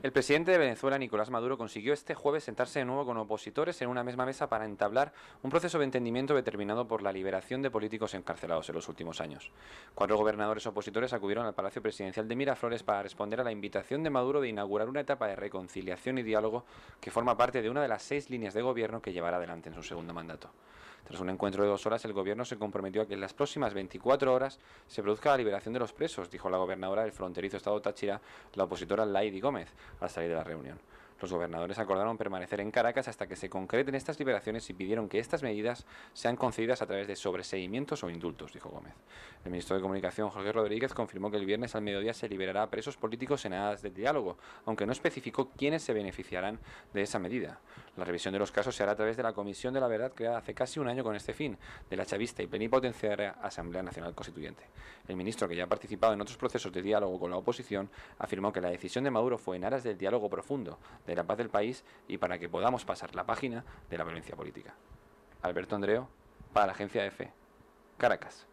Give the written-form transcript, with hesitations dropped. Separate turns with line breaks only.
El presidente de Venezuela, Nicolás Maduro, consiguió este jueves sentarse de nuevo con opositores en una misma mesa para entablar un proceso de entendimiento determinado por la liberación de políticos encarcelados en los últimos años. 4 gobernadores opositores acudieron al Palacio Presidencial de Miraflores para responder a la invitación de Maduro de inaugurar una etapa de reconciliación y diálogo que forma parte de una de las 6 líneas de gobierno que llevará adelante en su segundo mandato. Tras un encuentro de 2 horas, el gobierno se comprometió a que en las próximas 24 horas se produzca la liberación de los presos, dijo la gobernadora del fronterizo estado Táchira, la opositora Lady Gómez, al salir de la reunión. Los gobernadores acordaron permanecer en Caracas hasta que se concreten estas liberaciones y pidieron que estas medidas sean concedidas a través de sobreseimientos o indultos, dijo Gómez. El ministro de Comunicación, Jorge Rodríguez, confirmó que el viernes al mediodía se liberará a presos políticos en aras del diálogo, aunque no especificó quiénes se beneficiarán de esa medida. La revisión de los casos se hará a través de la Comisión de la Verdad creada hace casi un año con este fin, de la chavista y plenipotenciaria Asamblea Nacional Constituyente. El ministro, que ya ha participado en otros procesos de diálogo con la oposición, afirmó que la decisión de Maduro fue en aras del diálogo profundo, de la paz del país y para que podamos pasar la página de la violencia política. Alberto Andreo, para la agencia EFE, Caracas.